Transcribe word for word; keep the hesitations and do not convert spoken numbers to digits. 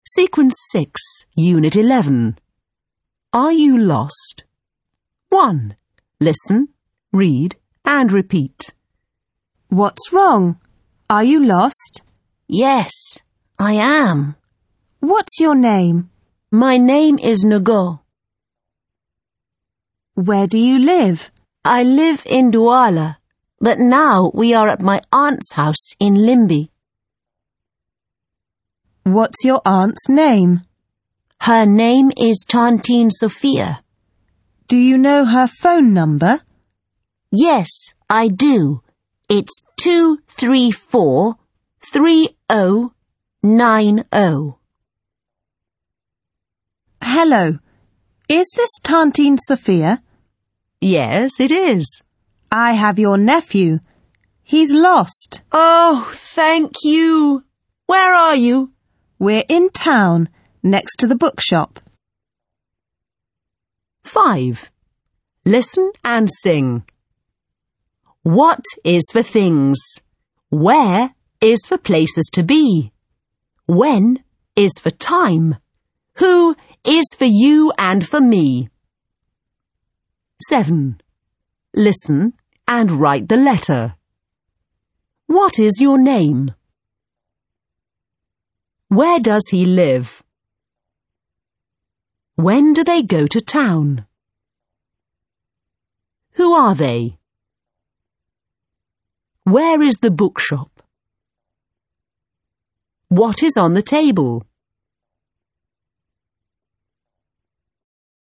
Sequence six, Unit eleven. Are you lost? one. Listen, read, and repeat. What's wrong? Are you lost? Yes, I am. What's your name? My name is Nago. Where do you live? I live in Douala, but now we are at my aunt's house in Limby. What's your aunt's name? Her name is Tantine Sophia. Do you know her phone number? Yes, I do. It's two three four, three oh nine oh. Hello. Is this Tantine Sophia? Yes, it is. I have your nephew. He's lost. Oh, thank you. Where are you? We're in town, next to the bookshop. five. Listen and sing. What is for things? Where is for places to be? When is for time? Who is for you and for me? seven. Listen and write the letter. What is your name? Where does he live? When do they go to town? Who are they? Where is the bookshop? What is on the table?